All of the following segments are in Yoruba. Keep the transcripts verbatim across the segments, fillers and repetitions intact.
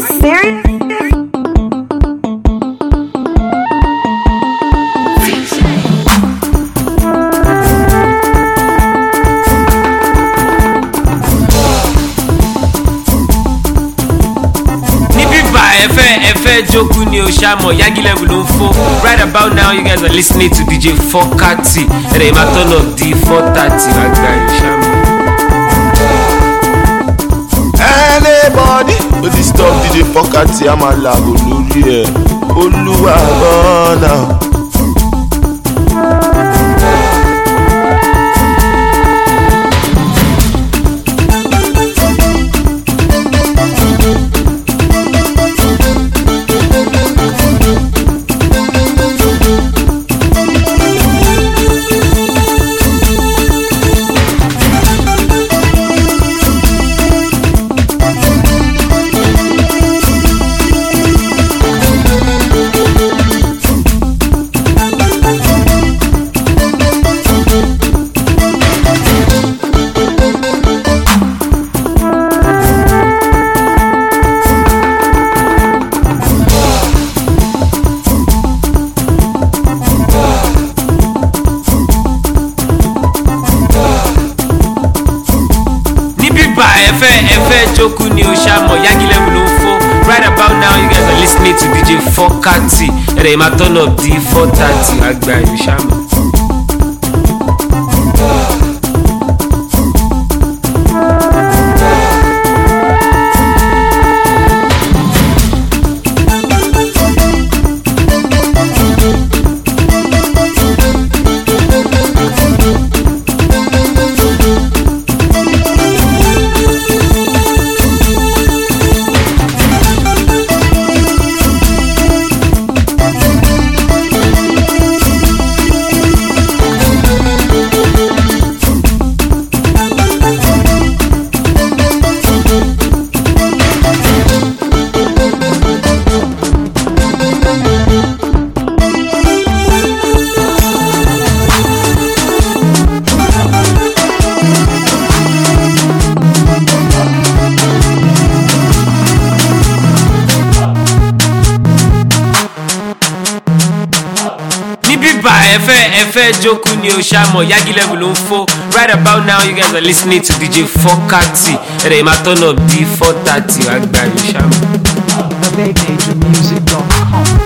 serious? Joku ni Oshamo, Yagi level on four. Right about now, you guys are listening to D J four thirty. And I'm a ton of D four thirty. Anybody who disturb D J four thirty, I'm a lago luri. Oluwa bona. Joku ni Oshamo, Yagi level on four. Right about now, you guys are listening to D J four thirty. And I'm a ton of D four thirty. Agba Oshamo. Joku ni Oshamo, Yagi level on four. Right about now, you guys are listening to D J four thirty. And I'm a ton of D four thirty. Agba Oshamo. the vacator music dot com.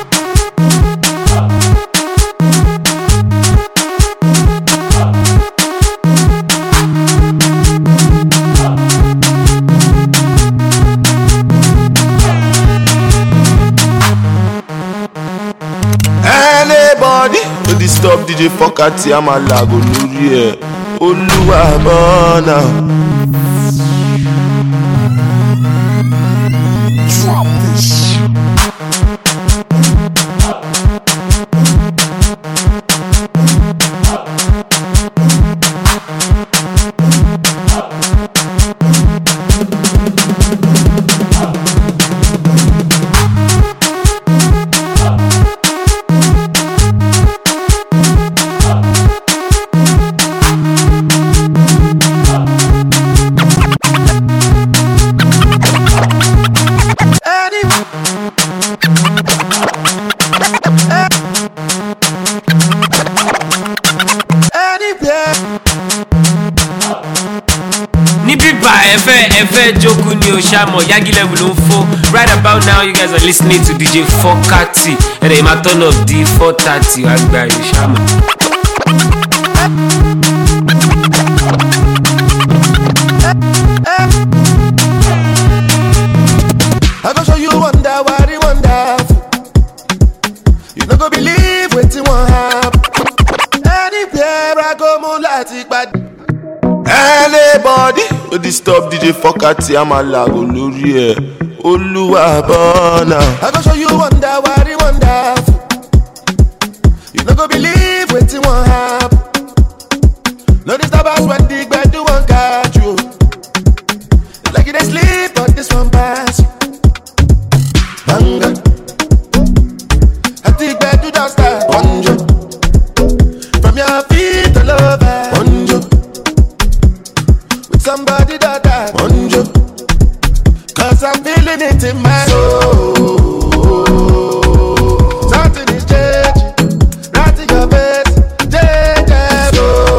Stop D J four thirty, I'm a lago luri. Oluwa bona. Drop this. Joku ni Oshamo, Yagi level on four. Right about now, you guys are listening to D J four thirty. And I'm a ton of D four thirty. Agba Oshamo. I go show you wonder, worry, wonderful. You not go believe what you want happen. Anywhere I go, moonlight, but anybody who disturb D J four thirty, I'm a lago luri. Oluwa bona. I go show you wonder, worry, wonderful. You not go believe what you want happen. No disturbance when the bed do one catch you. Like you dey sleep, but this one pass. Banga. I think bed do just start. Bonjo. From your feet all over. Bonjo. Somebody that that Bonjo. Cause I'm feeling it in my soul. Something is changing, right in your face, changing.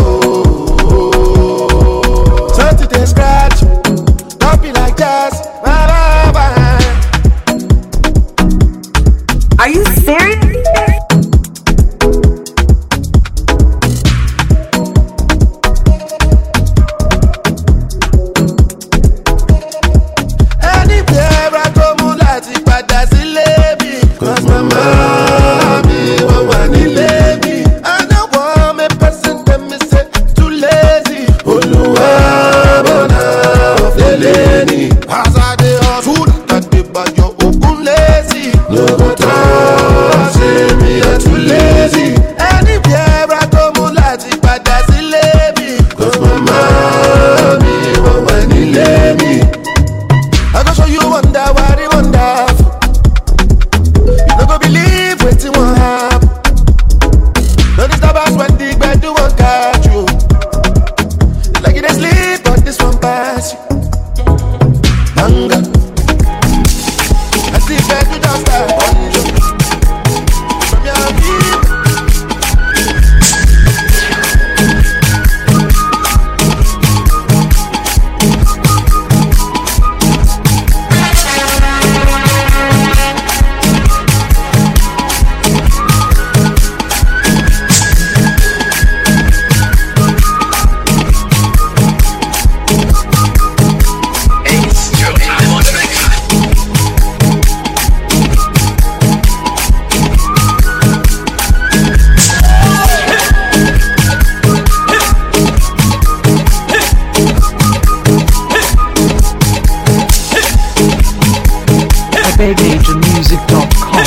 So something they scratch, don't be like that. Are you serious? beg agent music dot com.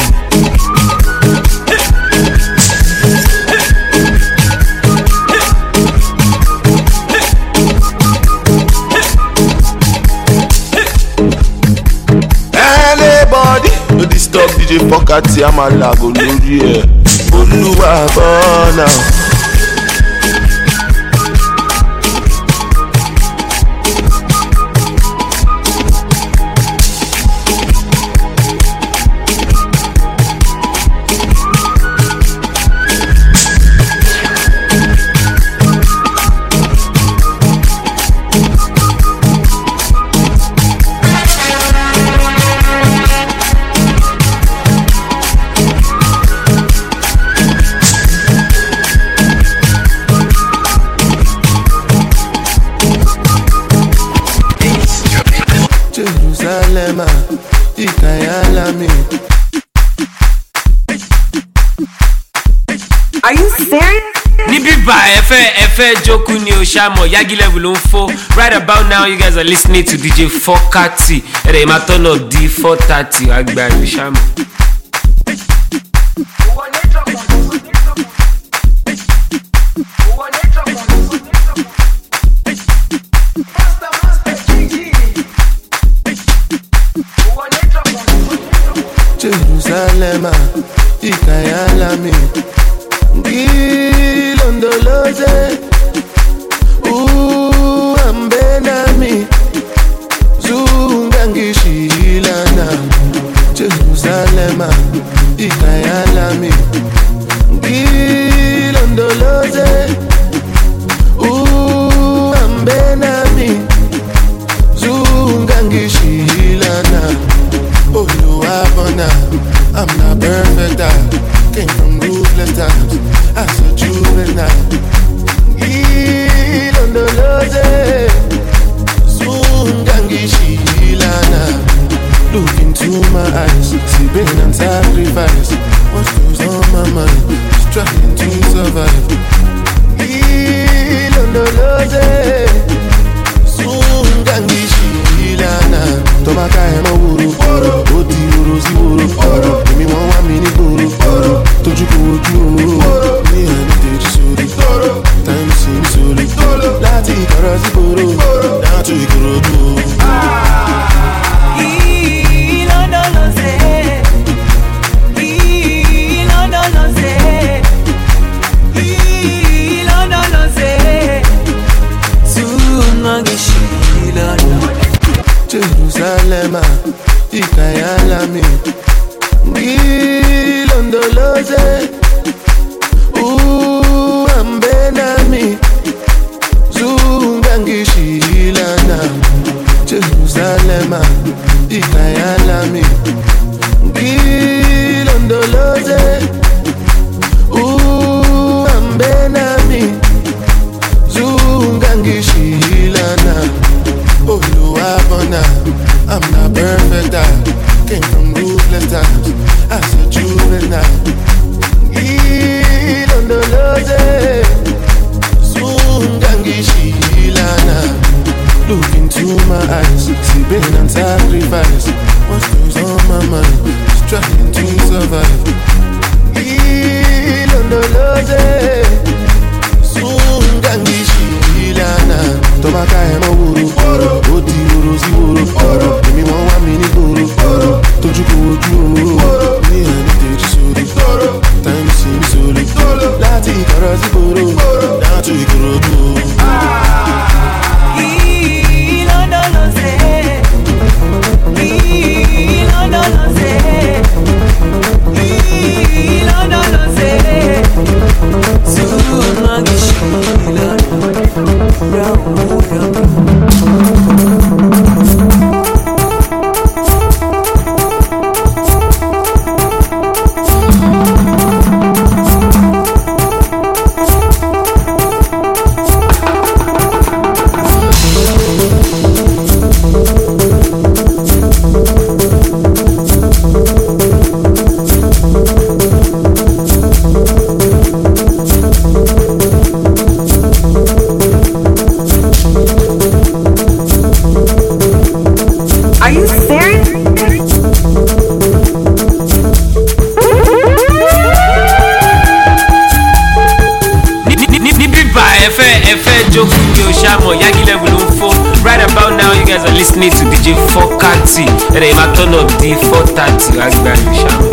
Anybody no disturb D J Fokati, I'm a lago lórí ẹ̀. Olúwa bọ́nà. Jerusalem, Ikayalami. Are you serious? Níbí bá ẹ fẹ́ ẹ fẹ́ jókòó ni o ṣàmọ̀ Yagi level ló ń fọ́. Right about now you guys are listening to D J Fokati. Ẹ̀rẹ̀ máa turn up di four thirty àgbà ìlú ṣàmọ̀. Jerusalem, Ikayalami. Gilondoloze, ooh, ambenami. Zungangishilana. Jerusalem, Ikayalami. Gilondoloze, ooh, ambenami. Zungangishilana. Oh, you are bona. I'm not perfect, I came from ruthless times. As a juvenile, Ilondoloze, Zungangishilana. Look into my eyes, see pain and sacrifice. What goes on my mind? Just trying to survive. Ilondoloze, Zungangishilana. Tomaka emo wuru, oti wuru si wuru. Emi won wa mi ni gboro, toju ko oju oro. Ni ani teji sori, time sin sori. Lati ikoro si gboro, down to Ikorodu. Ilondoloze, Ilondoloze, Ilondoloze, Ilondoloze. Jerusalem, Ikayalami, Gilondoloze, Ooh, Ambenami, Zungangishilana, Jerusalem, Ikayalami, Gilondoloze, Ooh, Ambenami, Zungangishilana. Oluwabona, I'm not perfect, I came from ruthless times, as a juvenile. Ilondoloze, Zungangishilana. Look into my eyes, see pain and sacrifice. What's goes on my mind, just trying to survive. Ilondoloze, Zungangishilana. Tobaka emo wuru, odi wuru si wuru. Emi won wa mi ni goro, toju ko oju oro. Ni ani teji sori, time si mi sori. Lati ikoro si goro, down to Ikorodu. Ilondoloze, Ilondoloze, Ilondoloze, Zungangishilana. Right about now, you guys are listening to D J Fokati. And I'm at turn up D four thirty. I grab you, Shamo.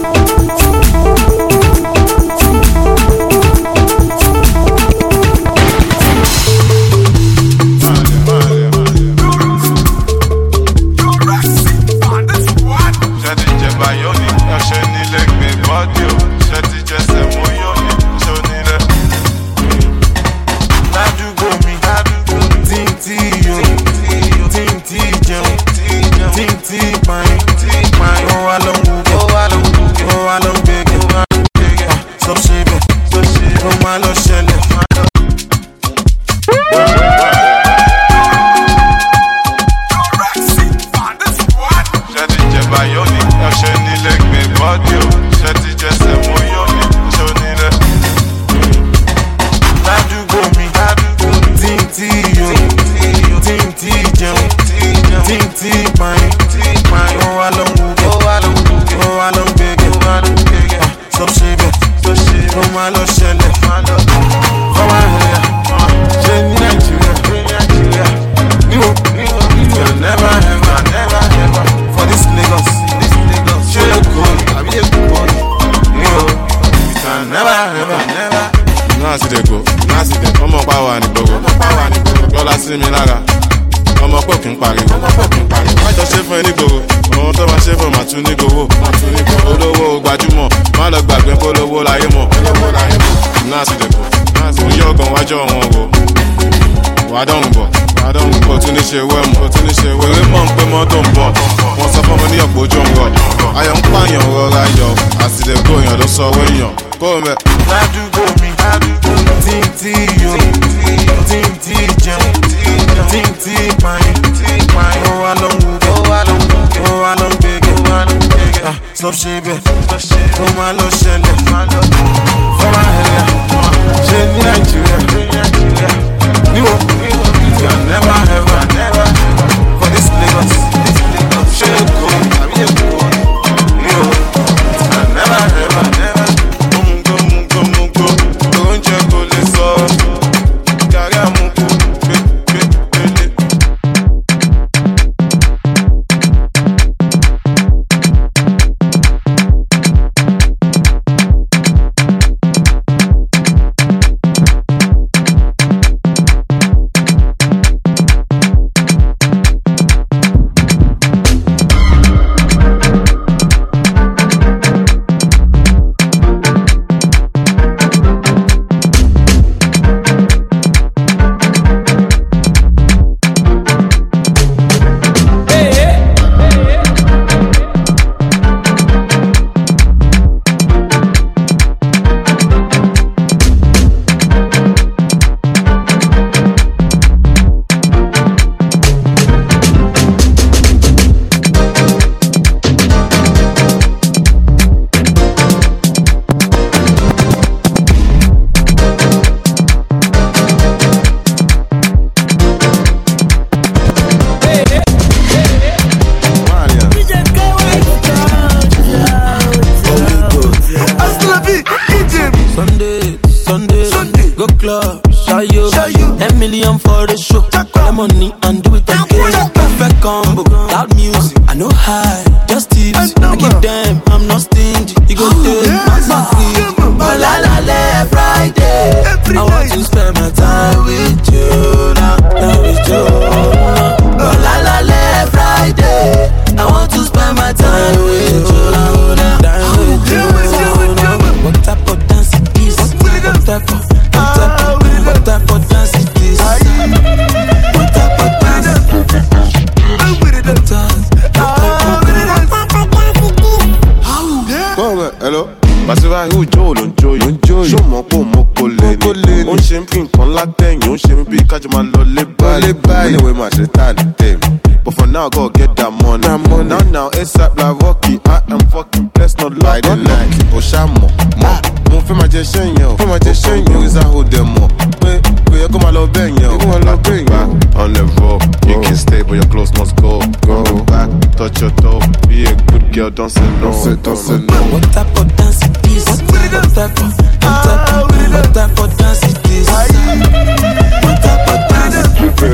Stop shaving, come on, lo shele. From my area, Jenny Nigeria. You can never, ever, never for this Lagos. Shele go, I'm here go. You can never, ever, never. Mungo, mungo, mungo, don't you go listen. Gaga mungo, be, be, be. them for the show. Call money and do it again. Perfect combo, loud music. I know high, just tips. I give them, I'm not stingy. You go take my free. Oh la la la, Friday. I want to spend my time with you now, now with you. Oh la la la, Friday. I want to spend my time with you now, now with you. What type of dance it is? What type of, what type of, what type of dance it is? What type of dance? Hello. Bàṣírà yóò jó òun jó yìí. Ṣó mọ̀ pé òun mọ̀ kó lé ní. Ó ń ṣe ń fi nǹkan látẹ̀yìn. Ó ń ṣe mí bí kájọ máa lọ lé báyìí. Anyway, máa ṣe tá ní tèmi. But for now, I gotta get that money. Now, now, ASAP like Rocky. I am fucking blessed, not lie. They like it. Ó ṣá mọ̀, mọ̀. Mo fẹ́ máa jẹ ṣẹ́yìn o. Fẹ́ máa jẹ ṣẹ́yìn o. Ìsá ò dẹ̀ mọ̀. Pé kò yẹ kó máa lọ bẹ́ẹ̀ yẹn o. Kó máa lọ bẹ́ẹ̀ yẹn. On the road, you can stay but your clothes must go. Go back, touch your toe. Be a good girl, don't say no. Don't say, don't say no. What type of dance it is? What type of, what type of, what type of dance it is? What type of dance?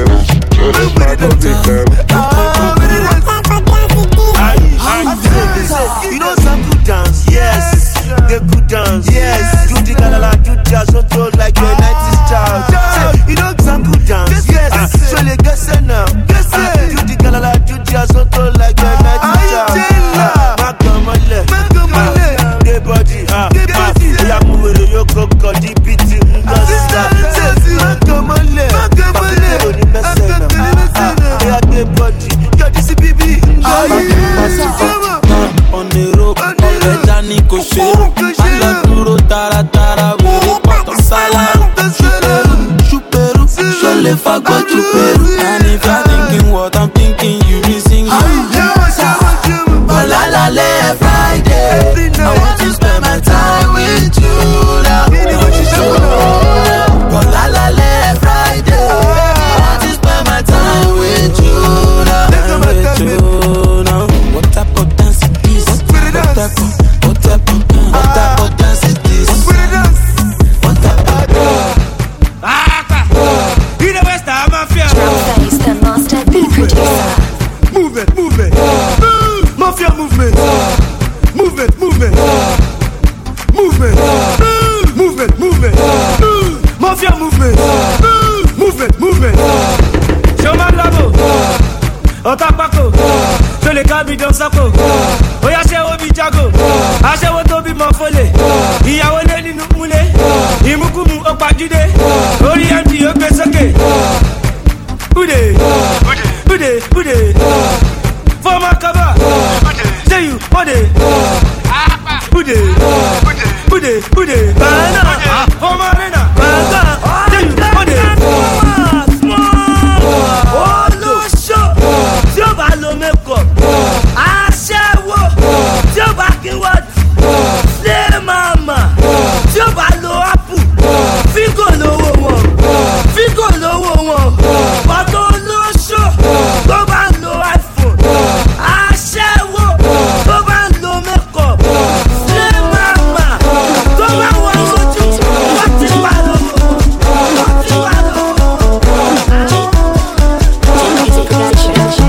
You know some good dance, yes. They good dance, yes. Do the galala, do jazz, don't throw like your nineties child. You know some good dance, yes. So les gars c'est now. Do the galala, do jazz, don't throw like your nineties child. Makamale, makamale, the body, ah, ah. Ya mouere yo koko di biti, ngasta. Makamale, makamale, ya the body, ya the baby, on the road, on the journey, go share. Anda duro, tara, tara, we pop salad. Chuperu, chuperu, shole fago chuperu. And if you're thinking what I'm thinking, you be singing. Oh la la la, Friday. I want to spend my time with you now. Oh la la la, Friday. I want to spend my time with you now. With you now. What type of dance it is? What type of, what type of, what type of dance it is? What type of dance? Ah, you the West Ham Mafia. Face the master beat producer. Move it, move it. Mafia movement. Movement, movement. Movement. Movement, movement. Mafia movement. Movement, movement. Showman Labo. Otapako. So les cabis dans sa peau. Oya ṣẹ́wó bí jago. Aṣẹ́wó tó bí mọ fọlẹ̀. Ìyàwó lé nínú múlẹ̀. Ìmúkúmu ó pàjúdé. Orí M D ó gbé sókè. Ude. Ude. Ude. Former cover. Say you. Ude. Ude. Ude. Ude. Banana. Former arena. Banana. Say you. Ude. Oh, no show. Tí ó bá lo makeup. Aṣẹ́wó. Tí ó bá kí wọ́n ṣe mama. Tí ó bá lo apple. Fígò lówó wọn. Fígò lówó wọn. Bọ́tò ló ṣó. Tó bá lo iPhone. Aṣẹ́wó. Tó bá lo makeup. Ṣé mama. Tó bá wọ ojú. Wọ́n ti pa lówó. Wọ́n ti pa lówó. Music production.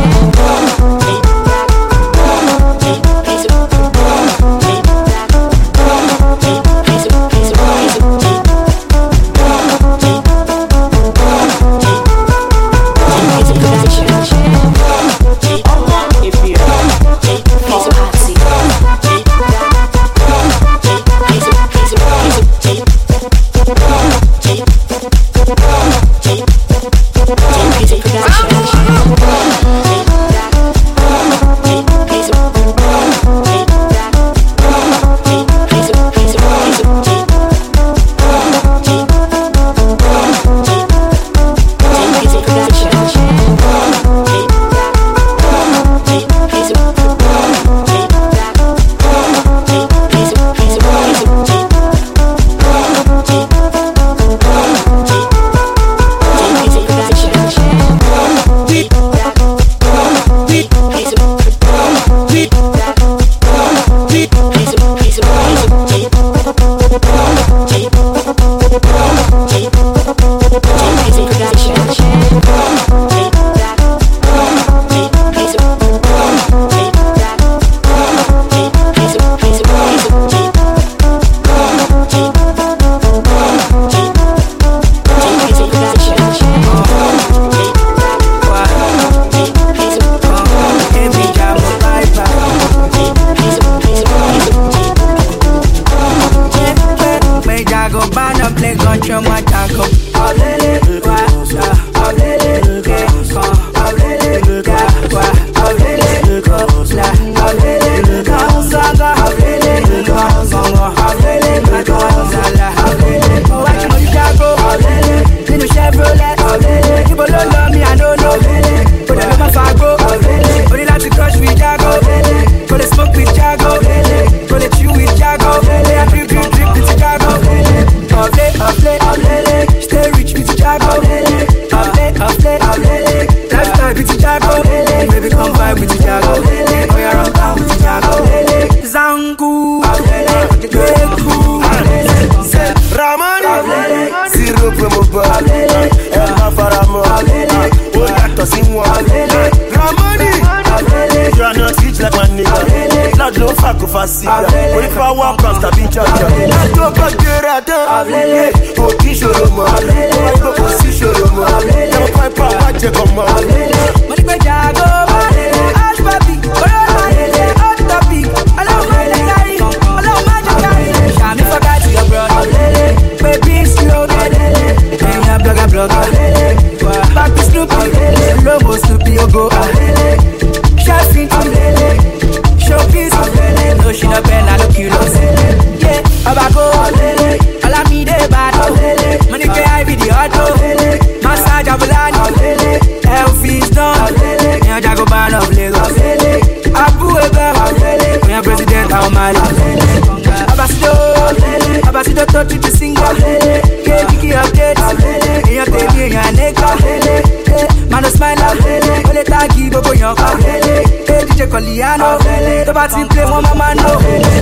wọn. Ramoni, you are not rich like my nigga. Lord ló fà kó fa sí i. Orí power plants tàbí jọjọ. Tó bá gbéra dán, kò kí ṣòro mọ́. Wọ́n gbọ́ kò sí ṣòro mọ́. Yọ̀ọ́ pa ipa wá jẹ kàn mọ́. Mo ní pé jago bá ash papi, olóòrò hot topic. Ọlọ́run máa jẹ kárí, ọlọ́run máa jẹ kárí. Ṣàmì fọ́gá ti your brother. Pé bí slow ẹ̀yin abloga bloga. Papi Snoopy, Lobo Snoopy ogo. Ṣẹ́fìn showpiece, no she no bend, I no kilos. Yeah, Abago, Alamide Bado, Monike Ivy the Auto, Massage Abolani, Elfie's done, Neo Jagoban of Lagos, Abu Eba, we are president of Mali. Abasido, Abasido touch it to single, yeah, Kiki updates, yeah, baby, yeah, nigga, man, no smile, ole tagi, bobo yonka, D J Coliano, the party play one mama no.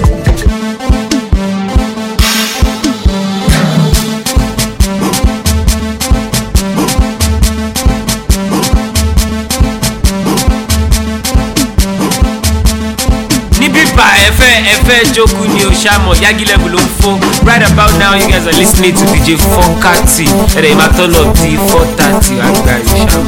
Efe Efe Joku ni Oshamo Yagi level on four. Right about now you guys are listening to D J Fokati. And they might turn up D four thirty. I got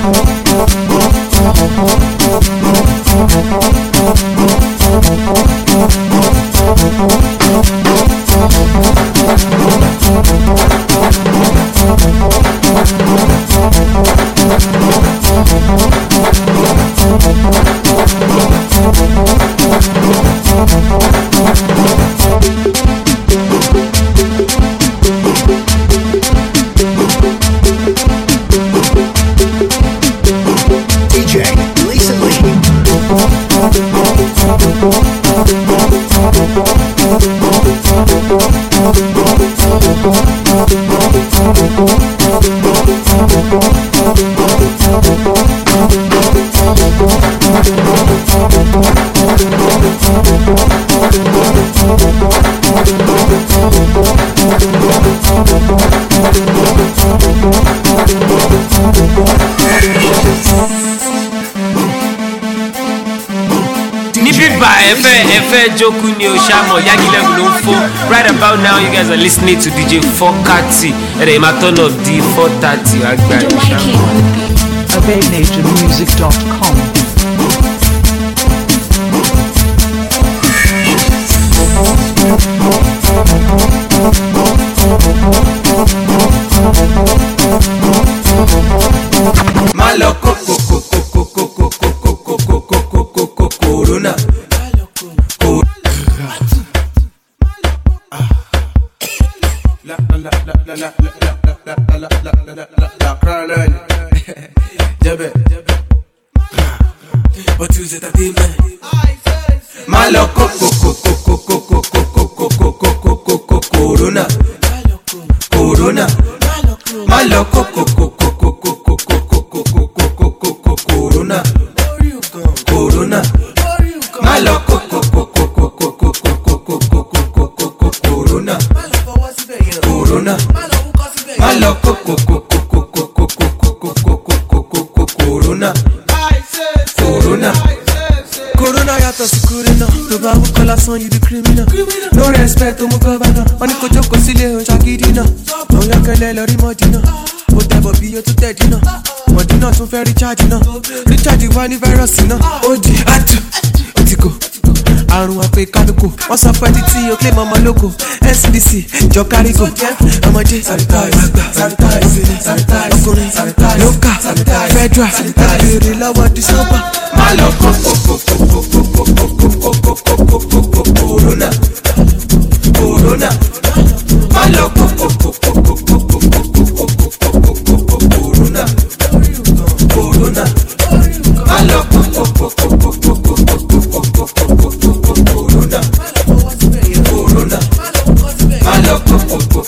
Efe Joku ni Oshamo Yagi level on four. Right about now you guys are listening to D J Fokati. And they might turn up D four thirty. I got Obey nature music dot com. Maloko koko koko koko koko koko koko corona. La la la la la la la la la la la la la crâne. Jabé. What you say that man? Maloko koko koko koko koko koko koko corona. Corona. Maloko koko koko koko koko koko koko corona. Corona. Maloko koko koko koko koko koko koko corona. Corona. Maloko koko koko koko koko koko corona. Corona. Corona yàtọ̀ sí corona. Tó bá wú kọ́lá sàn yìí di criminal. No respect to mú gọ́vánà. Wọ́n ní kó jókòó sílé oúnjẹ agídí náà. Àwọn yọkẹ́lẹ́ lọ rí mọ́dínà. Ó tẹ̀bọ̀ bí yóò tún tẹ̀dí náà. Mọ̀dínà tún fẹ́ rícháàjì náà. Rícháàjì wá ní fáírọ́ọ̀sì náà. Ó di àtù. Ó ti kò. Àrùn àpè kálukú. Wọ́n sọ fún ẹni tí o claim ọmọ lóko. N C D C jọ kárígò. Ọmọdé sanitize. Sanitize. Sanitize. Ọkùnrin sanitize. Lókà. Sanitize. Federal. Sanitize. Béèrè lọ́wọ́ dísọ́bà. Maloko corona. Corona. Maloko corona. Corona. Maloko corona. Corona. Maloko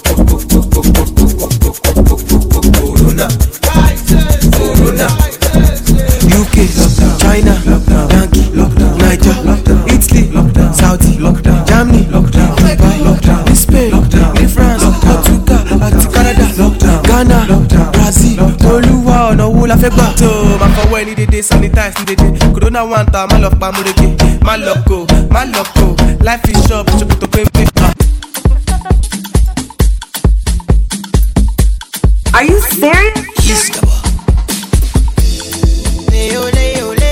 corona. Corona. U K, China, Yankee, Niger, Italy, Saudi, Germany, Dubai, Spain, France, Portugal, Canada, Ghana, Brazil, Olúwa ọ̀nà wo la fẹ́ gbà. tó o máa fọwọ́ ẹni dédé sanitize ní dédé corona one ta má lọ pa múrege má lọ kó má lọ kó life is short ṣòkòtò pépé. Are you serious? Yes, come on. Leo, leo, leo.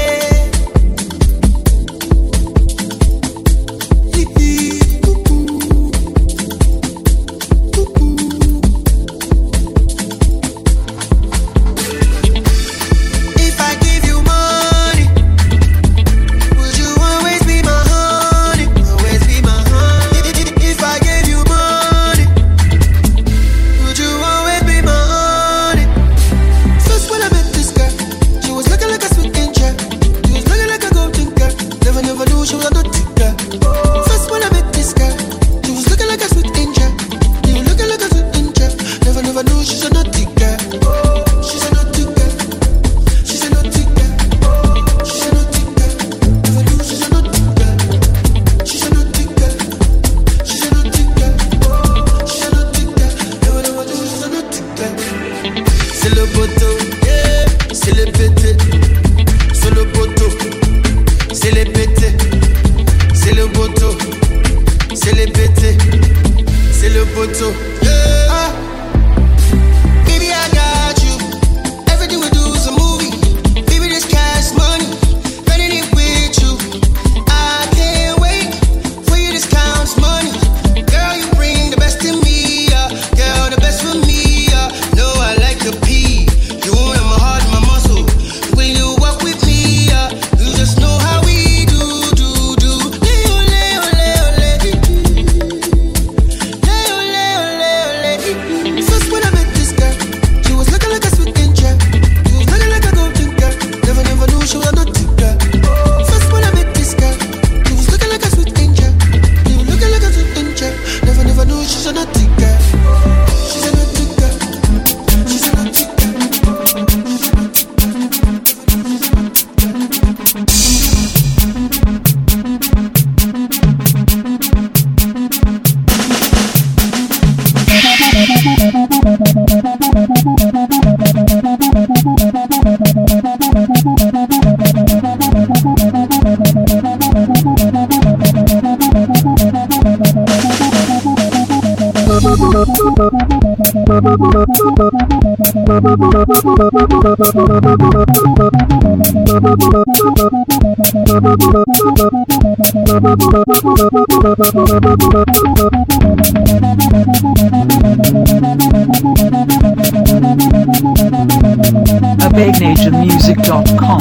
A big nation music dot com.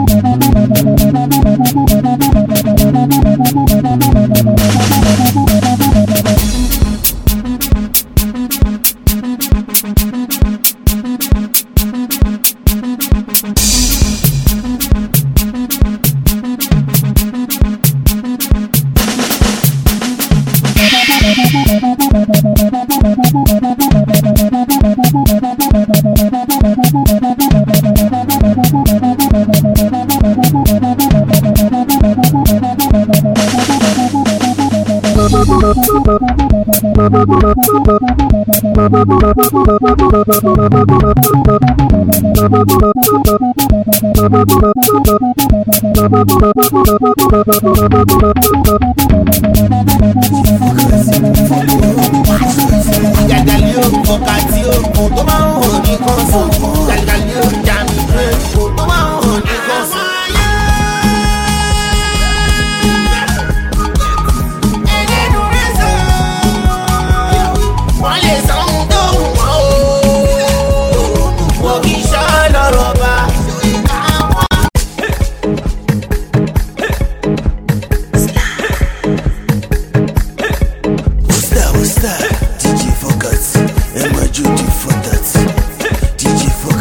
Yàgàlíò fọkàtí òkú tó máa ń hàn ní kọ́sọ̀. Yàgàlíò jàmí pé òkú tó máa ń hàn ní kọ́sọ̀. Wọ́n lè sọ ohun tó wù wọ́n o. Wọ́n kì í ṣọ́ lọ́rọ̀ bá. What's that? What's that? D J Focus. Am I Judy for that? D J Focus.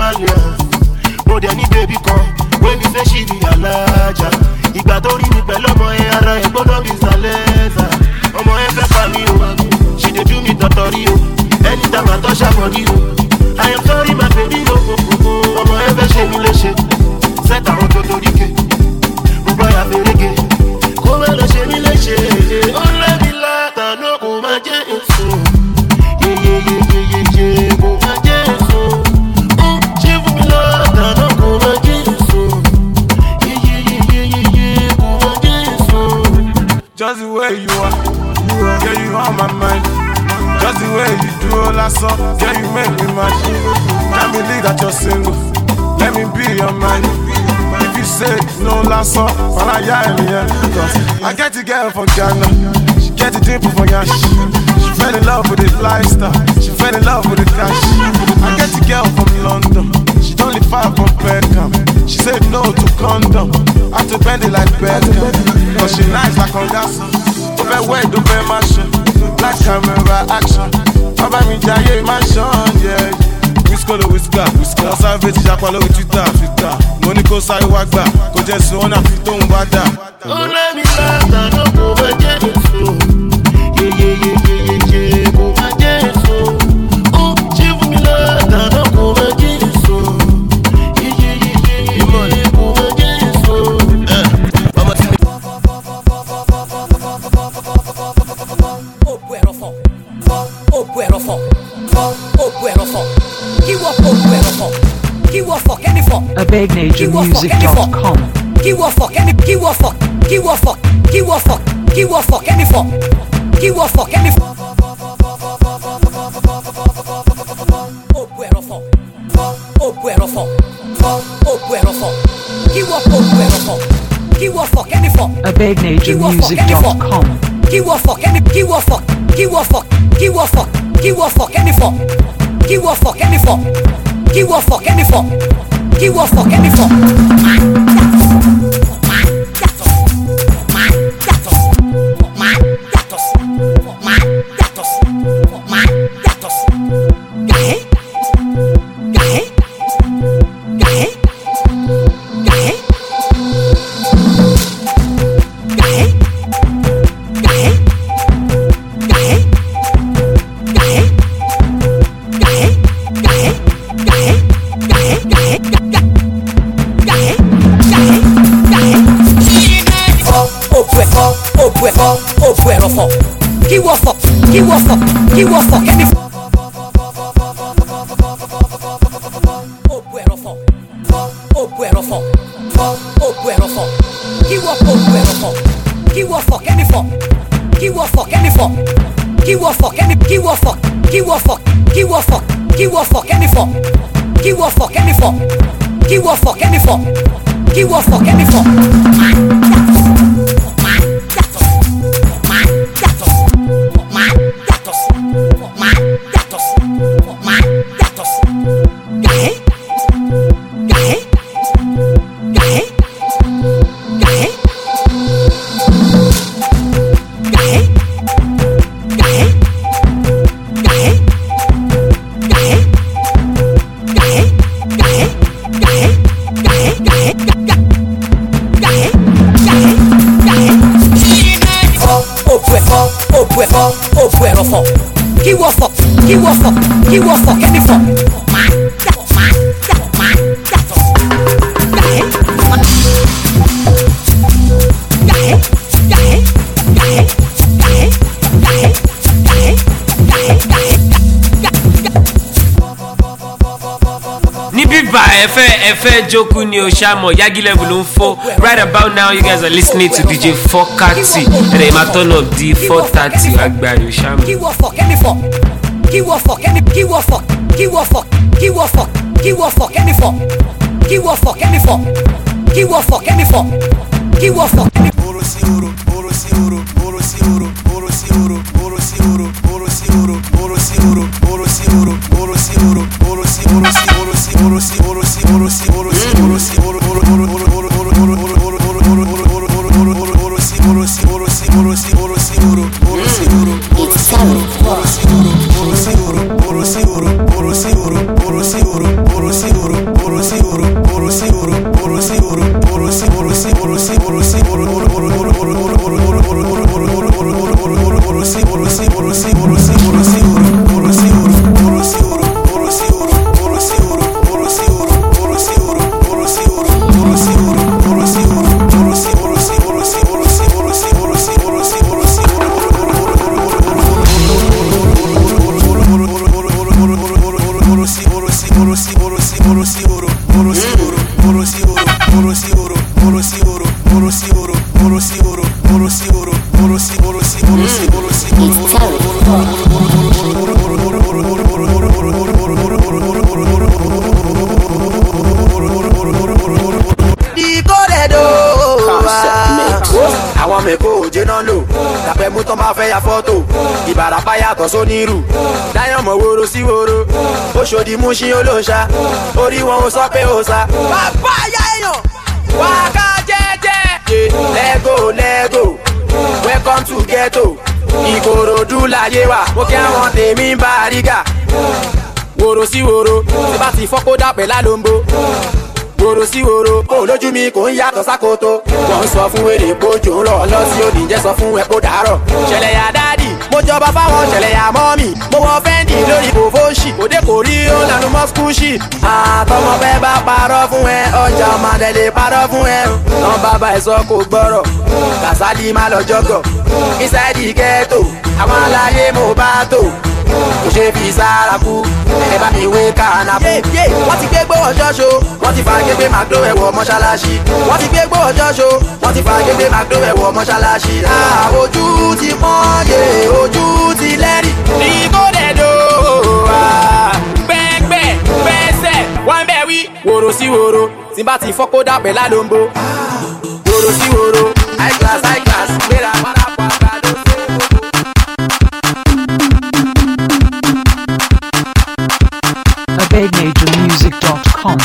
Somalians. Mo dẹ̀ ní baby kan, wey be say she be alaja. Ìgbà tó rí mi pẹ̀lú ọmọ ẹ ara ẹ̀ gbọ́dọ̀ bí Saleza. Ọmọ ẹ fẹ́ pa mí o, she dey do me tọ̀tọ̀rí o. Anytime I touch her body o, I am sorry my baby o. Ọmọ ẹ fẹ́ ṣe mí léṣe, set àwọn tó torí ke. Mo bá ya fèrègé, kó má lọ ṣe mí léṣe. Ó lé mi látàná kó má jẹ́ èso. Yeyeyeyeyeye kó má jẹ́ èso. Ó ṣe fún mi látàná kó má jẹ́ èso. Yeyeyeyeyeye kó má jẹ́ èso. Just the way you are, yeah, you on my mind. Just the way you do all that song, yeah, you make me mad. Can't believe that you're single, let me be your man. If you say no last song, well I yeah, yeah. Cause I get the girl from Ghana, she get the dimple for Yash. She fell in love with the lifestyle, she fell in love with the cash. I get the girl from London, she don't live far from Beckham. She said no to condom, I have to bend it like Beckham. Cause she nice like Ongasso, over way, over mansion. Black camera action, Baba mi jaye mansion, yeah. Whisker lo whisker, whisker. Savage japa lórí Twitter, Twitter. Mo ní kó sáré wá gbà, kó jẹ́ sùn ọ̀nà fi tóun bá dà. Ó lé mi látàná kó má jẹ́ èso. Yeyeyeyeyeye kó má jẹ́ èso. Ó ṣe fún mi látàná kó má jẹ́ èso. Yeyeyeyeyeye kó má jẹ́ èso. Ọmọ tí mi. Obu ẹ̀rọ̀fọ̀, obu ẹ̀rọ̀fọ̀, kí wọ́n fọ̀ obu ẹ̀rọ̀fọ̀, kí wọ́n fọ̀ kẹ́ni fọ̀, a big nature music dot com. kí wọ́n fọ̀ kẹ́ni, kí wọ́n fọ̀, kí wọ́n fọ̀, kí wọ́n fọ̀, kí wọ́n fọ̀ kẹ́ni fọ̀, kí wọ́n fọ̀ kẹ́ni fọ̀. Obu ẹ̀rọ̀fọ̀, obu ẹ̀rọ̀fọ̀, obu ẹ̀rọ̀fọ̀, kí wọ́n fọ̀ obu ẹ̀rọ̀fọ̀, kí wọ́n fọ̀ kẹ́ni fọ̀, a big nature music dot com. kí wọ́n fọ̀ kẹ́ni, kí wọ́n fọ̀, kí wọ́n fọ̀, kí wọ́n fọ̀, kí wọ́n fọ̀ kẹ́ni fọ̀, kí wọ́n fọ̀ kẹ́ni fọ̀, kí wọ́n fọ̀ kẹ́ni fọ̀, kí wọ́n fọ̀ kẹ́ni fọ̀. Kí wọ́n fọ̀, kí wọ́n fọ̀, kí wọ́n fọ̀ kẹ́ni fọ̀. Obu ẹ̀rọ̀fọ̀, obu ẹ̀rọ̀fọ̀, obu ẹ̀rọ̀fọ̀, kí wọ́n fọ̀ obu ẹ̀rọ̀fọ̀, kí wọ́n fọ̀ kẹ́ni fọ̀, kí wọ́n fọ̀ kẹ́ni fọ̀, kí wọ́n fọ̀ kẹ́ni, kí wọ́n fọ̀, kí wọ́n fọ̀, kí wọ́n fọ̀, kí wọ́n fọ̀ kẹ́ni fọ̀, kí wọ́n fọ̀ kẹ́ni fọ̀, kí wọ́n fọ̀ kẹ́ni fọ̀, kí wọ́n fọ̀ kẹ́ni fọ̀. Obu ẹ̀rọ̀fọ̀, kí wọ́n fọ̀, kí wọ́n fọ̀, kí wọ́n fọ̀ kẹ́ni fọ̀. ẹfẹ ẹfẹ joku ni o ṣamọ Yagi level ló ń fọ. Right about now you guys are listening to D J Fokati and they might turn up the four thirty agbáyé o ṣamọ. Kí wọ́n fọ̀ kẹ́ni fọ̀, kí wọ́n fọ̀ kẹ́ni, kí wọ́n fọ̀, kí wọ́n fọ̀, kí wọ́n fọ̀, kí wọ́n fọ̀ kẹ́ni fọ̀, kí wọ́n fọ̀ kẹ́ni fọ̀, kí wọ́n fọ̀ kẹ́ni fọ̀, kí wọ́n fọ̀ kẹ́ni. Oro si oro, oro si oro, oro si oro, oro si oro, oro si oro, oro si oro, oro si oro, oro si oro, oro si oro, oro si oro si oro si oro si oro si oro si oro si oro si oro oro oro oro oro oro oro oro oro oro oro oro oro oro oro oro si oro si oro si oro si oro si oro oro si oro oro si oro oro si oro Soniru Dayan mo woro si woro Oshodi Mushin olóṣà orí wọn ó sọ pé ó sá bàbá ya èèyàn wákà jẹ́jẹ́ lego lego welcome to ghetto Ìkòròdú láyé wa mo kí àwọn tèmi Bariga woro sí woro tí bá ti fọ́kó dàpẹ́ lálombo woro sí woro kò lójú mi kò ń yàtọ̀ sákòótó wọ́n sọ fún wèrè bójú ń rọ̀ lọ sí òdìjẹ́ sọ fún ẹ kó dàárọ̀ ṣẹlẹ̀ yà dáàdì mo jọba fáwọn ṣẹlẹ̀ yà mọ́mì mo wọ fẹ́ǹdì lórí kòfóṣì òde kò rí ó lànà mọ́skúṣì àtọmọ fẹ́ bá parọ́ fún ẹ ọjà ọmọdé lè parọ́ fún ẹ tán bàbá ẹ sọ kò gbọ́rọ̀ Kàsálí má lọ jọgọ̀ inside ghetto àwọn aláyé mo bá tò kò ṣe fi sára kú ẹ bá mi wé kànáfù. wọ́n ti gbé gbówó ṣọ́ṣo wọ́n ti fa gbégbé magdo ẹ̀wọ̀ mọ́ṣáláṣí wọ́n ti gbé gbówó ṣọ́ṣo wọ́n ti fa gbégbé magdo ẹ̀wọ̀ mọ́ṣáláṣí. ojú ti pọ́n yé ojú ti lẹ́rìí. ní kò dẹ̀ dò pẹ́ẹ́pẹ́ pẹ́ẹ́sẹ̀ wọ́n bẹ̀ wí. wòrò sí wòrò tí bá ti fọ́kó dàpẹ́ lálombo. wòrò sí wòrò high class high class gbéra parapọ̀ àgbàdo sí. abeg major music dot com.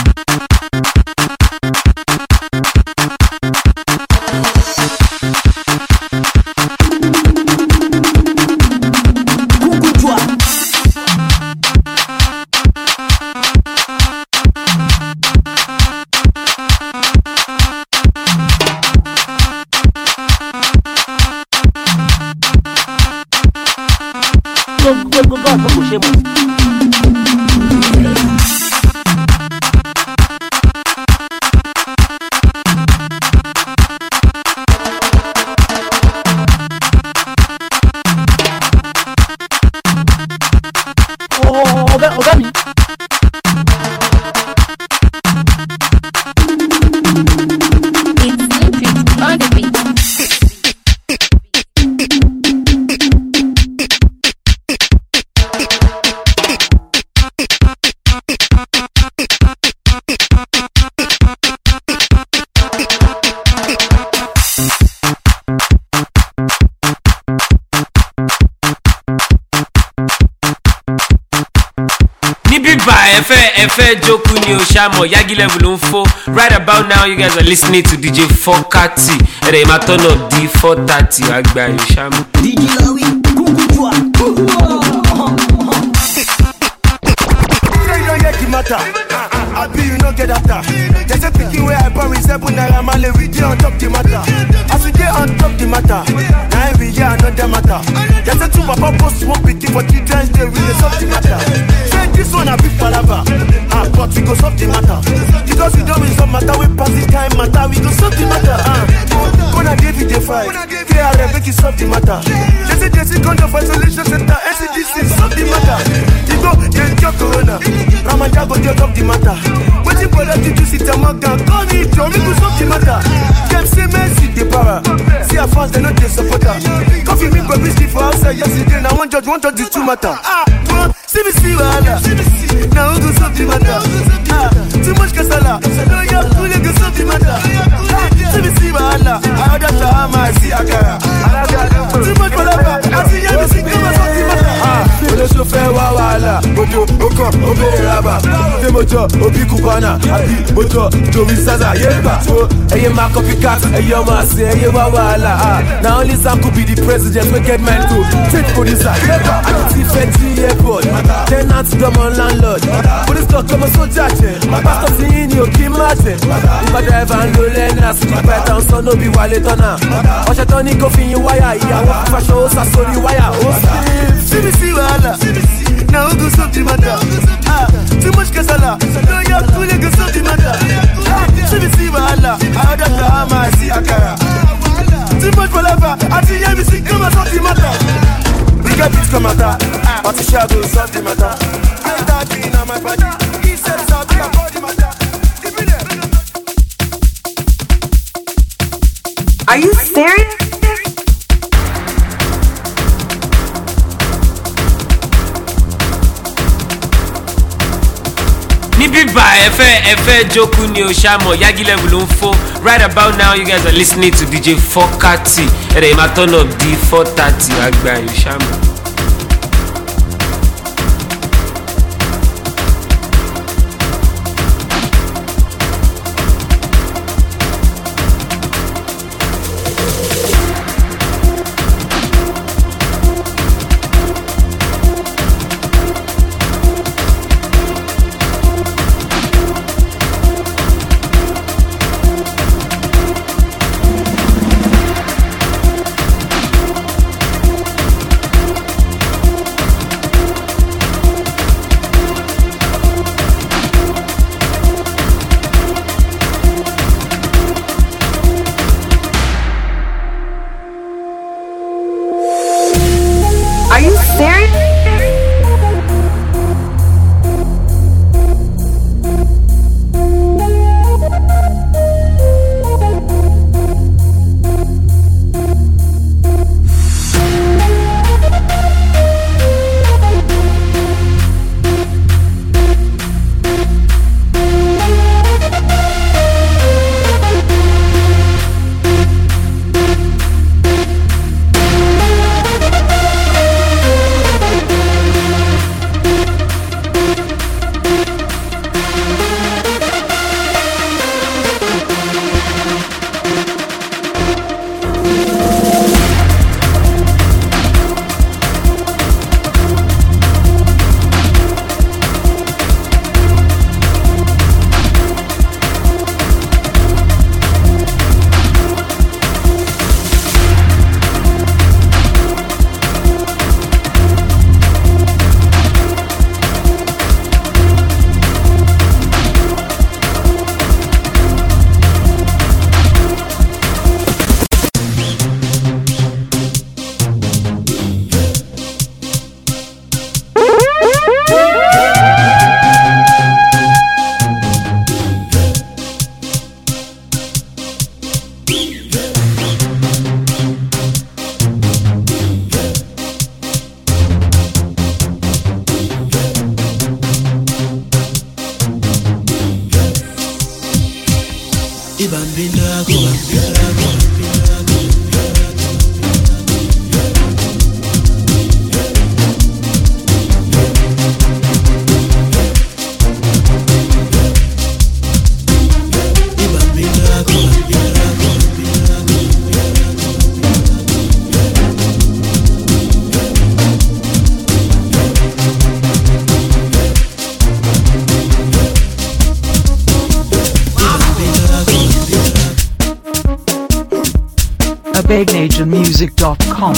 Efe Joku ni Oshamo Yagi level ló ń fo. Right about now you guys are listening to D J Fokati. Ere ma turn up D four thirty agba Oshamo. D J Lawi Kukutwa. You don't get the matter. I be you no get after. There's a picking where I bury seven naira male we dey on top the matter. As we dey on top the matter, now every year another matter. There's a two papa post one pity for children's day we dey solve the matter. Say this one a big palava, ah but we go solve the matter. Because we don't resolve matter we pass the time matter we go solve the matter. Ah, gonna David dey fight, K R M make you solve the matter. Jesse Jesse Kondo for isolation center, N C D C solve the matter. You go dey cure corona, Ramadan go dey solve the matter. Waiting for them to do sit and mock down. Call me, Joe, me go solve the matter. Them say Messi, the power. See our fans, they know they support her. Coffee me go whiskey for outside yesterday. Now one judge, one judge, the two matter. Ah, well, see me see wahala. Now who go solve the matter? Ah, too much kasala. No, yeah, who they go solve the matter? Ah, see me see wahala. I order shahama, I see akara. Too much palava. I see you, see come and solve the matter. Ah, we don't show fair wahala. Ojo, oko, obere raba. Demo Ojo, Obi Kubana, Abi, Ojo, Joey Zaza, Yeba. So, Eye ma copycat, Eye ma say, Eye wa wala. Now only Sam could be the president, we get men to take producer, Yeba. I can see Fenty airport, tenant to them on landlord. Police talk to my soldier, pastor seeing you, Kim Martin. If I drive and low lane, street by town, so no be wallet on her. Osha Tony go fin you wire, yeah, walk for show, so sorry wire. C B C wala, now go something matter. Ah, too much kasala, no you cool go something matter. C B C wala, I don't know how I see akara. Too much whatever, I see M C come and something matter. We got this come matter, but the shadow something matter. I start being on my body, he said something about the matter. Are you serious? Níbíbà ẹ̀fẹ́ ẹ̀fẹ́ jókòó ni o ṣàmọ̀ Yagi Level ló ń fọ́. Right about now you guys are listening to D J Fokati. Ẹ̀rẹ̀ yìí máa turn up di four thirty àgbà yìí ṣàmọ̀. Are you serious? beg nature music dot com.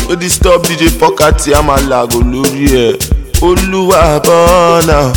ó disturb D J Fokati a máa làgò lórí ẹ̀ olúwa bọ́nà.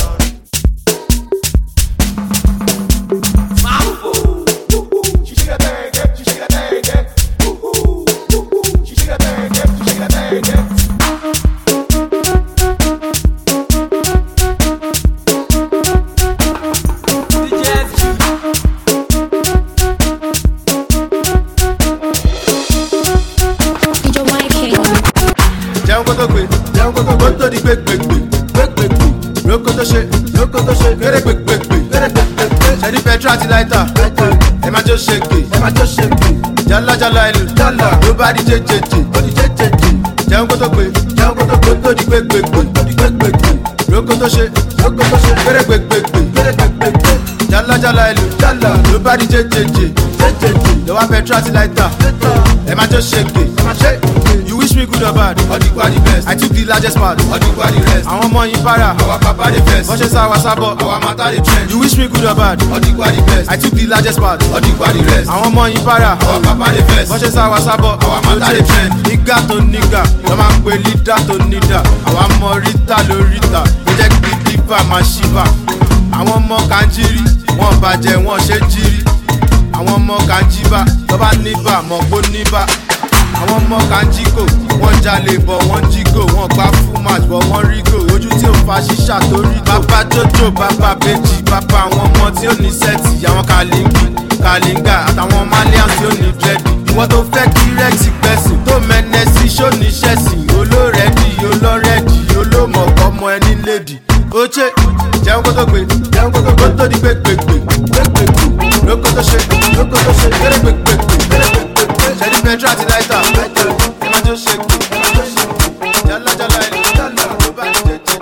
Jala ilu, jala, nobody J J J, body J J J. Jẹun kó tó pé, jẹun kó tó pé, tó di gbégbégbé, tó di gbégbégbé. Roko tó ṣe, roko tó ṣe, gbére gbégbégbé, gbére gbégbégbé. Jala jala ilu, jala, nobody J J J, J J J. Lọ́wọ́ petrati lighter, ẹ máa jọ ṣèké, ẹ máa ṣe. You wish me good or bad, ọ̀dìgbò the best. I took the largest part, ọ̀dìgbò the rest. Àwọn ọmọ yìí para, àwa papa the best. Bọ́ṣẹ́ sá wa sábọ̀, àwa mata the trend. You wish me good or bad, ọ̀dìgbò the best. I took the largest part, ọ̀dìgbò the rest. Àwọn ọmọ yìí para, àwa papa the best. Bọ́ṣẹ́ sá wa sábọ̀, àwa mata the trend. Nígà tó nígà, lọ́ máa ń pe lídà tó nídà. Àwa mọ ríta lóríta, ló jẹ́ kí dípà máa ṣíbà. Àwọn ọmọ Kànjírí, wọ́n bàjẹ́ wọ́n ṣe jírí. Àwọn ọmọ Kànjíbà, tó bá níbà mọ̀ kó níbà. Àwọn ọmọ Kànjíkò, wọ́n jalè bọ̀ wọ́n jígò, wọ́n gbá full match bọ̀ wọ́n rígò. Ojú tí ò fa ṣíṣà tó rí tó. Bàbá Jójó, bàbá Bèjì, bàbá àwọn ọmọ tí ó ní sẹ́ẹ̀tì. Àwọn Kàlíngì, Kàlíngà àtàwọn Malians tí ó ní dírẹ́dì. Ìwọ́n tó fẹ́ kí Rex gbẹ̀sìn, tó mẹ́nẹ́ sí ṣóní ṣẹ̀sìn. Olórẹ́dì, olórẹ́dì, olómọ̀kọ́mọ ẹni lédì. Oche, jẹun kó tó gbé, jẹun kó tó gbé, tó di gbégbégbé, gbégbégbé. Lóko tó ṣe, lóko tó ṣe, gbére gbégbégbé, gbére gbégbégbé. Ṣẹ́ni Petra ti láìta, ẹ máa jó ṣe gbé, ẹ máa jó ṣe gbé. Jálá jálá ẹni, jálá ló bá ní jẹjẹ.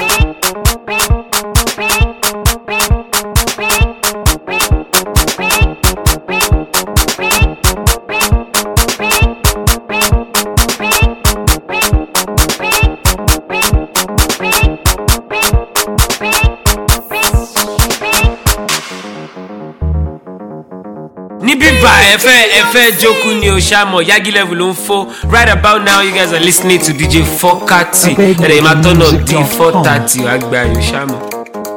Nibiba Efe Efe Joku ni Oshamo Yagi level on four. Right about now you guys are listening to D J Fokati. Ere ma turn up D four thirty Agba Oshamo.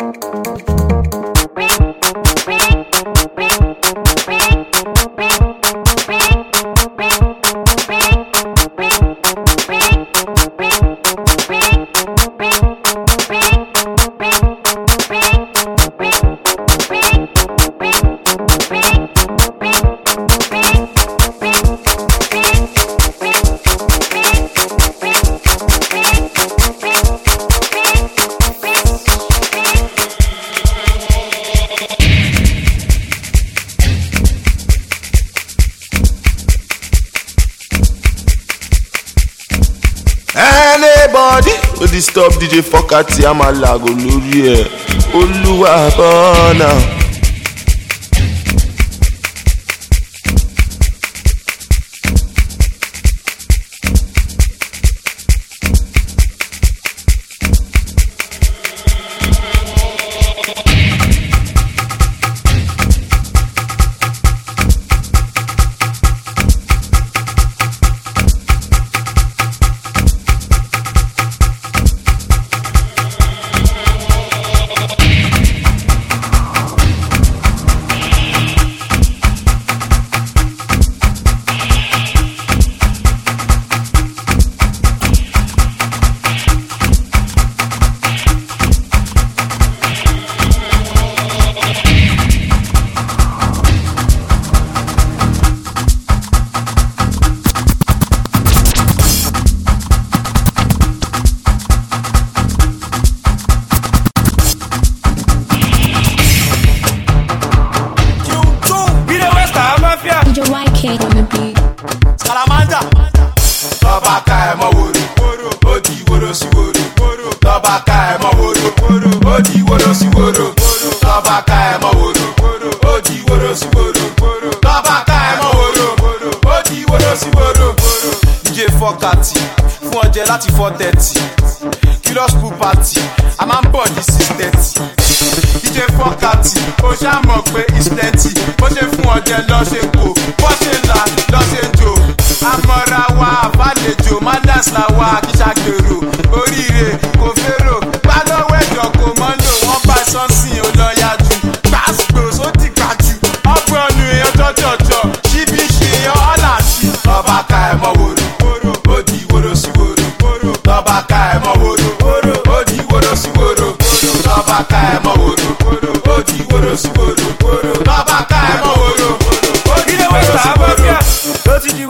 Anybody ó disturb D J Fokati a máa làgò lórí ẹ̀ olúwa bọ́nà. Salamanda. Tọ́ba ká ẹ mọ́ wòrò, ó di wòrò sí wòrò. Tọ́ba ká ẹ mọ́ wòrò, ó di wòrò sí wòrò. Tọ́ba ká ẹ mọ́ wòrò, ó di wòrò sí wòrò. Tọ́ba ká ẹ mọ́ wòrò, ó di wòrò sí wòrò. D J Fokati fún ọjẹ́ láti four thirty. Kilos pool party, a máa ń bọ̀ ní six thirty. D J Fokati, ó ṣá mọ̀ pé it's plenty. Bó ṣe fún ọjẹ́ lọ ṣe kò, bó ṣe là lọ ṣe jò. Amọ̀ra wa àbálejò, má dá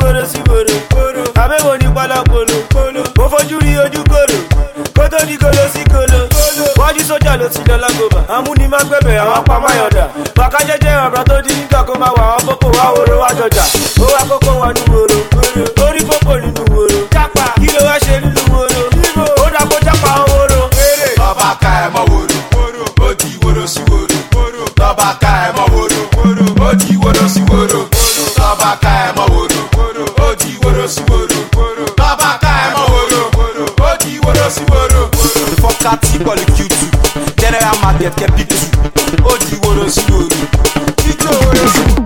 goro sí goro. Àbẹ̀wò ní pálapolo. Mo fojú rí ojú kòrò. Kótó ní kolo sí kolo. Wájú sójà ló ti lọ lágòbà. Amúnimágbẹ̀bẹ̀ àwọn apámáyọ̀dà. Bàká jẹ́jẹ́ ọ̀bà tó di nígbà kó máa wà wọ́n pópó wá wòrò wá jọjà. Ó wá kókó wọn ní wòrò. Orí pópó nínú wòrò. Jápa kí ló wá ṣe nínú wòrò. Ó dàpọ̀ jápa àwọn wòrò. Tọ́ba ká ẹ̀ mọ́ wòrò. Ó di wòrò sí wòrò. Tọ́ba ká ẹ̀ mọ́ wòrò. Ó di wòrò sí wòrò. Tọ́ba ká ẹ̀ mọ́ wòrò. Ó di wòrò sí wòrò. Tọ́ba ká ẹ̀ mọ́ wòrò. Ó di wòrò sí wòrò. Fọ́kàtì pọ̀lì Q two. General market kẹ́ P two. Ó di wòrò sí wòrò. Títí wòrò sí wòrò.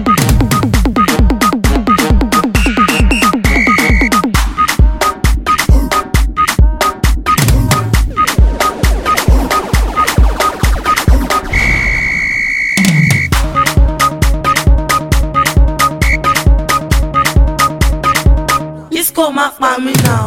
Come up by me now.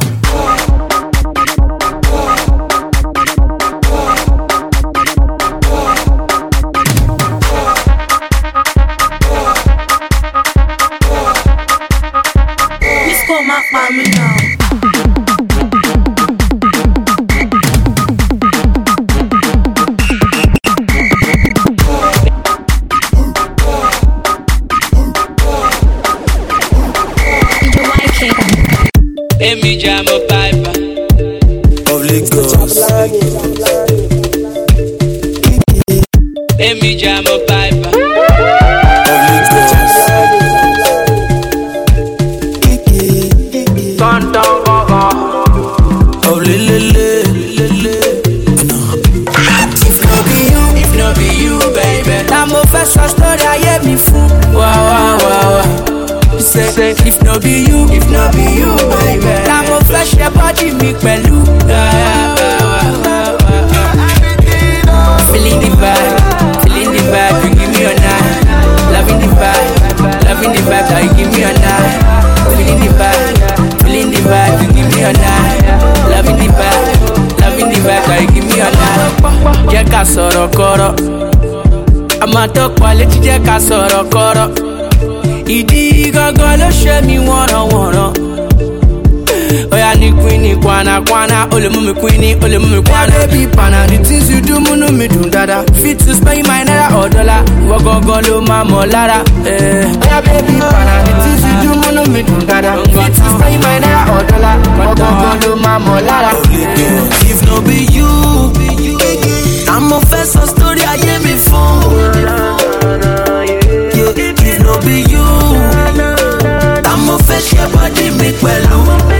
This come up by me now. Emi jam a piper of Lagos. Emi jam a piper of Lagos. Ton ton gaga of Lele. If no be you, if no be you, baby. I'm a first story I hear me fool. Wow wow wow wow. Say, say, if no be you, if no be you, baby, I'm a flash your body, me pẹ̀lú. Feeling the vibe, feeling the vibe, you give me a night. Loving the vibe, loving the vibe, that you give me a night. Feeling the vibe, feeling the vibe, you give me a night. Loving the vibe, loving the vibe, that you give me a night. Jẹ́ ká sọ̀rọ̀ kọ́rọ̀, àmọ́ tó pa létí jẹ́ ká sọ̀rọ̀ kọ́rọ̀. Ìdí gangan ló ṣe mí wọ́nranwọ̀nran. Oya ni queen ni kwana kwana. O lè mú mi queen ni, o lè mú mi kwana. Yeah, baby, pana, the things you do, múnú mi dùn dada. Fit to spend my naira or dollar. Ìwọ gangan ló máa mọ̀ lára. Oya baby, pana, the things you do, múnú mi dùn dada. Fit to spend my naira or dollar. Ìwọ gangan ló máa mọ̀ lára. If no be you, I'm a first story I hear me phone. If no be you, I'm a fresh your body make well.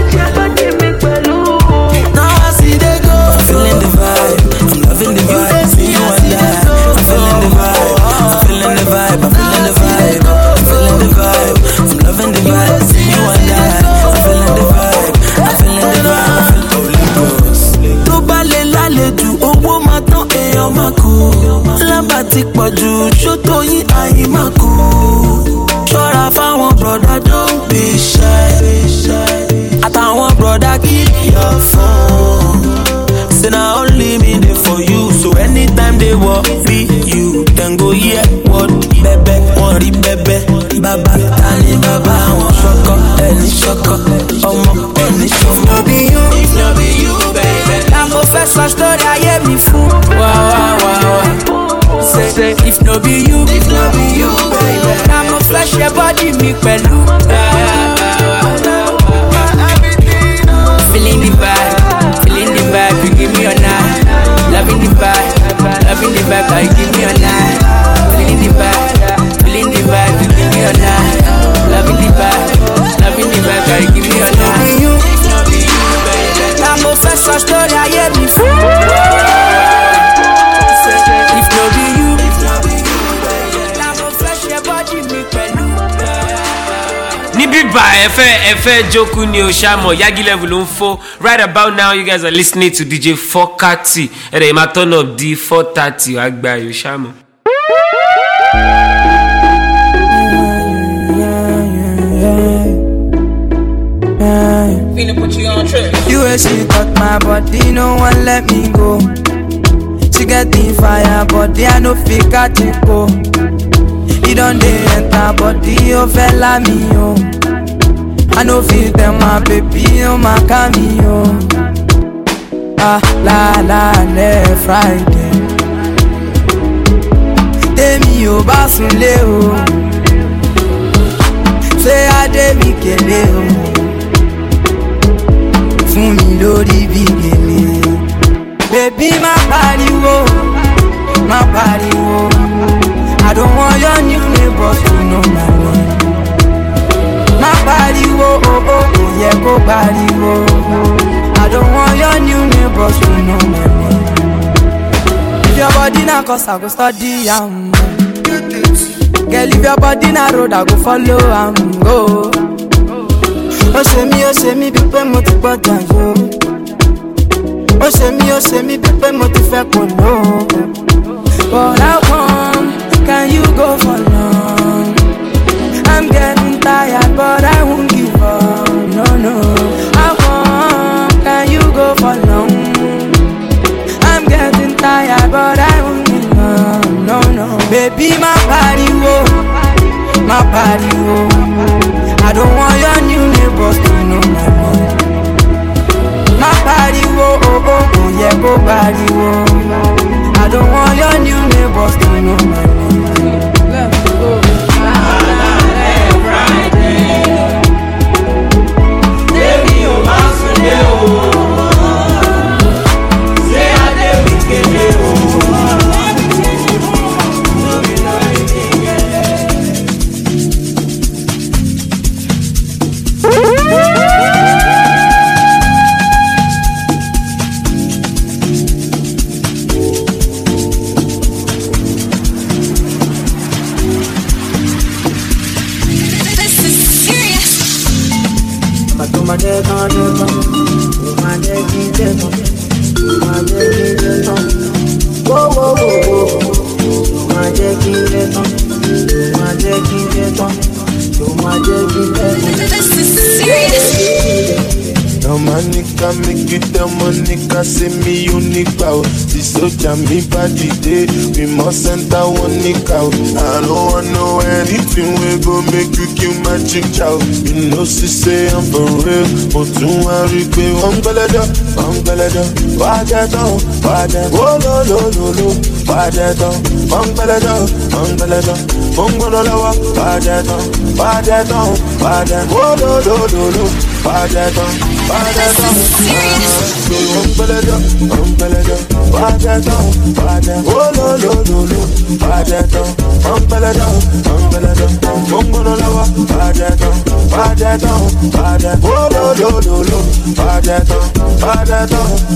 Now I see they go. I'm feeling the vibe, I'm loving the vibe. See you and I, I'm feeling the vibe, I'm feeling the vibe, I'm feeling the vibe, I'm feeling the vibe, I'm loving the vibe. See you and I, I'm feeling the vibe, I'm feeling the vibe, I'm feeling the vibe. Tó bá lè lálejò, owó máa tán èèyàn máa kú. Lábà ti pọ̀ jù, ṣó tó yín àyè máa kú. Ṣọ́ra fáwọn brother don't be shy. Àtàwọn brother keep your phone. Say na only me dey for you. So anytime they walk be you, then go hear what bẹ́bẹ́ wọ́n rí bẹ́bẹ́. Bàbá ta ni bàbá wọn ṣọkọ ẹni ṣọkọ ọmọ ẹni ṣọmọ. If no be you, If no be you, baby. I'm a first story I hear me fool. Wow wow wow wow. Say, say, if no be you, If no be you, baby. I'm a flash your body, me pẹ̀lú. Feeling the vibe, feeling the vibe, you give me a night. Loving the vibe, loving the vibe, that you give me a night. Feeling the vibe, feeling the vibe, you give me a night. Loving the vibe, loving the vibe, that you give me a night. If no be you, baby. I'm a first story I hear me fool. If no be you, If no be you, baby, I'm a flash your body, me pẹ̀lú. níbí bá ẹ fẹ́ ẹ fẹ́ jókòó ni o ṣàmọ̀ Yagi Level ló ń fọ́. Right about now you guys are listening to D J Fokati ẹ̀rẹ̀ ìmá turn up di four thirty àgbà yóò ṣàmọ̀. finna put you on trip. You and she got my body, no one let me go. She get the fire, body I no fit catch it go. He don't dey enter body, oh fella me oh. no feel them, my baby, oh my cameo. Ah, la la, le Friday. Demi o basunle o. Say I demi kele o. Fún mi lórí bí gèlè. Baby, my body, whoa, my body, whoa. I don't want your new neighbors to know my name. My body, whoa, oh, oh, oh, yeah, go body, whoa. I don't want your new neighbors to know my name. If your body na cause I go study, um. Girl, if your body na road, I go follow, um, go. Oh, say me, oh, say me, big pen, mo ti gbọ́dọ̀ yo. Oh, say me, oh, say me, big pen, mo ti fẹ́ kò lò. But how come can you go for long? I'm getting tired, but I won't give up. No, no. How come can you go for long? I'm getting tired, but I won't give up. No, no. Baby, my body, whoa, my body, whoa. I don't want your new neighbors to know my name. My body, whoa, oh, oh, oh, yeah, go body, whoa. I don't want your new neighbors to know my name. Let's go. Say me unique out. This soldier me body day. We must enter one nick out. I don't want know anything we go make you kill my chick chow. You know she say I'm for real. But don't worry, baby. I'm gonna do, I'm gonna do. Why that on? Why that? Oh no no no no. Why that on? I'm gonna do, I'm gonna do. I'm gonna do. Why that on? Why that on? Why that? Oh no no no no. Why that on? Why that on? Umbrella, umbrella, why that on? Why that? Oh no no no no, why that on? Umbrella, umbrella, umbrella, why that on? Why that on? Why that? Oh no no no no, why that on? Why that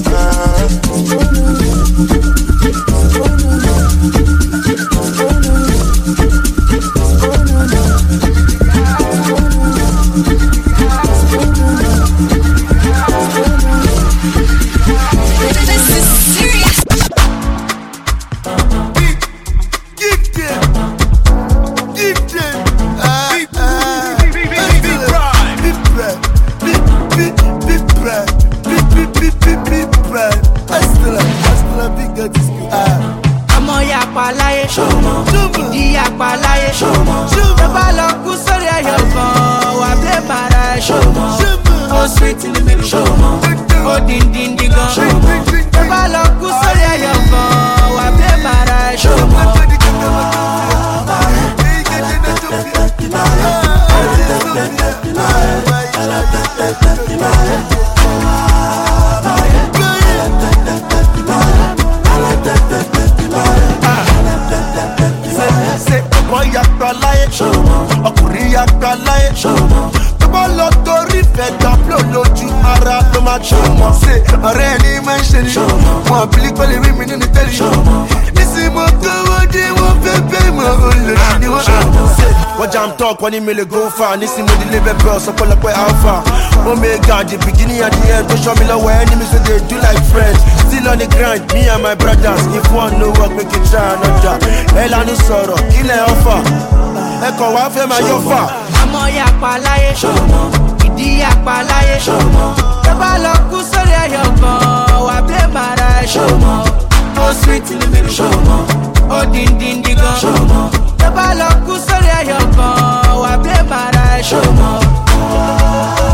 when you really go far, listen to the label bros, so pull up with alpha. Omega, the beginning and the end, to show me love where enemies so they do like friends. Still on the grind, me and my brothers. If one no work, make it try another. Hell and no sorrow, kill an offer. Echo, I feel my offer. I'm on your palaye, Idi ya palaye, Eba lo ku sori ayokan, wa ble mara shomo. Oh sweet in the middle, oh din din digan, Eba lo ku sori ayokan. I play my right show.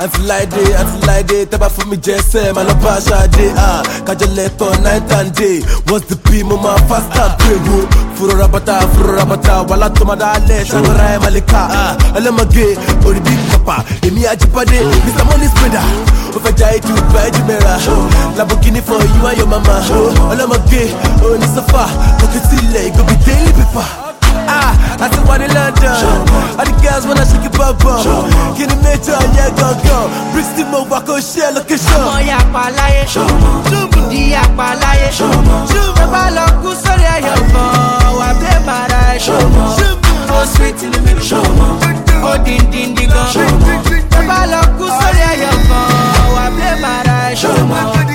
àti láìdé àti láìdé tẹ́bà fún mi jẹ́sẹ̀ máa lọ bá aṣáájú ah kájọ lẹ́tọ̀ night and day what's the p mo máa fast and pray wo fúru rabata fúru rabata wàhálà tó máa dálẹ̀ ṣàkóra ẹ̀ máa lè ká ah ẹlẹ́mọ̀gé orí bí pàpà èmi àjíbádé mr money spender ó fẹ́ jà ètò ìgbà ẹ̀jú mẹ́ra Lamborghini for you and your mama ẹlẹ́mọ̀gé onísọ́fà kòkè sílẹ̀ ìgòbí daily paper. Ah, I said one in London. All the girls wanna shake it bum bum. Get a major, yeah, go go. Bricks the move, I go share, look at show. Ọmọ yàpá láyé, ìdí yàpá láyé. Bàbá lọ kú sórí ẹ̀yọ̀ kan, wà bẹ́ẹ̀ bàrà ẹ̀. Ó sweet in the middle, ó díndín dín gan. Bàbá lọ kú sórí ẹ̀yọ̀ kan, wà bẹ́ẹ̀ bàrà ẹ̀.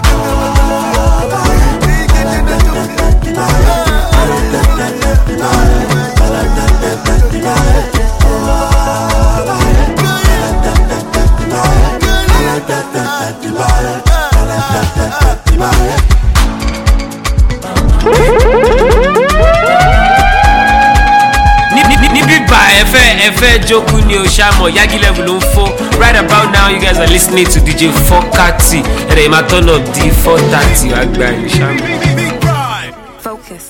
Efe Joku ni Oshamo Yagi level ló ń fọ́. Right about now you guys are listening to D J Fokati. Ẹ̀rẹ̀ ìmá turn up D four thirty àgbà Oshamo. Focus.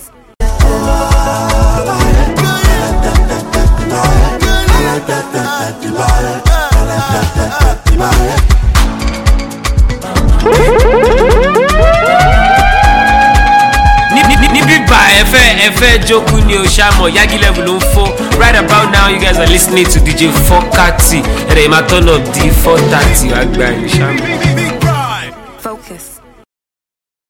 Efe Efe Joku ni Oshamo Yagi level ló ń fọ́. Right about now you guys are listening to D J Fokati. Ẹ̀rẹ̀ ìmá turn up D four thirty àgbà Oshamo.